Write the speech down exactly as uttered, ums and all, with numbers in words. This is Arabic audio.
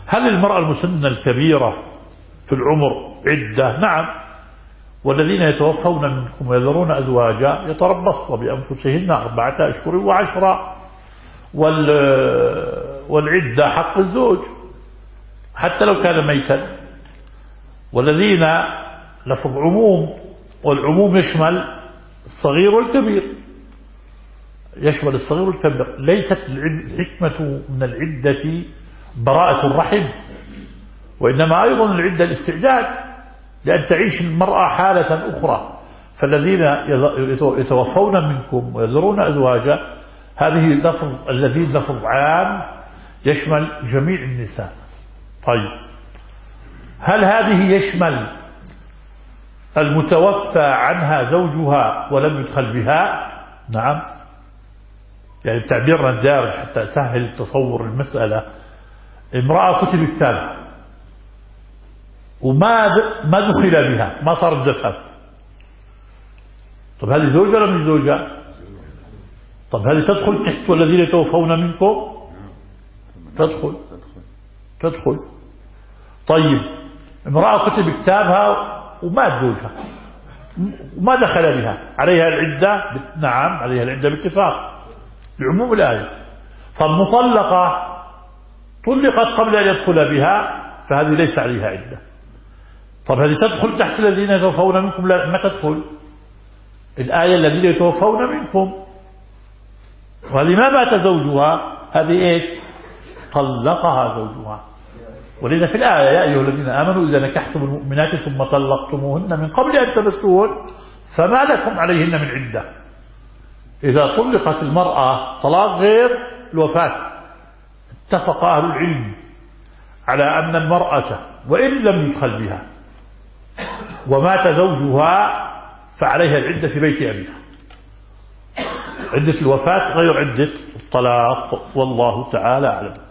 هل المرأة المسنة الكبيرة في العمر عدة؟ نعم. والذين يتوفون منكم ويذرون أزواجا يتربصن بأنفسهن أربعة أشهر وعشرا، والعدة حق الزوج حتى لو كان ميتا. والذين لفظ عموم، والعموم يشمل الصغير والكبير، يشمل الصغير والكبير. ليست الحكمة من العدة براءة الرحم، وإنما أيضا العدة الاستعداد لأن تعيش المرأة حالة أخرى. فالذين يتوفون منكم ويذرون أزواجا، هذه لفظ الذين لفظ عام يشمل جميع النساء. طيب، هل هذه يشمل المتوفى عنها زوجها ولم يدخل بها؟ نعم. يعني بتعبيرنا الدارج حتى سهل تصور المسألة، امرأة كتب كتابها وما ما دخل بها، ما صارت زفاف. طب هذه زوجة ولا مش زوجة؟ طب هذه تدخل تحت والذين يتوفون منكم؟ تدخل تدخل طيب، امرأة كتب كتابها ومات زوجها وما دخل بها، عليها العدة؟ نعم عليها العدة باتفاق لعموم الآية. فالمطلقة طلقت قبل أن يدخل بها فهذه ليس عليها عدة. طب هذه تدخل تحت الذين يتوفون منكم؟ لا، ما تدخل. الآية الذين يتوفون منكم، وهذه ما مات زوجها، هذه إيش؟ طلقها زوجها. ولذا في الآية يا أيها الذين آمنوا إذا نكحتم المؤمنات ثم طلقتموهن من قبل أن تمسوهن فما لكم عليهن من عدة. إذا طلقت المرأة طلاق غير الوفاة، اتفق أهل العلم على أن المرأة وإن لم يدخل بها ومات زوجها فعليها العدة في بيت أبيها، عدة الوفاة غير عدة الطلاق، والله تعالى أعلم.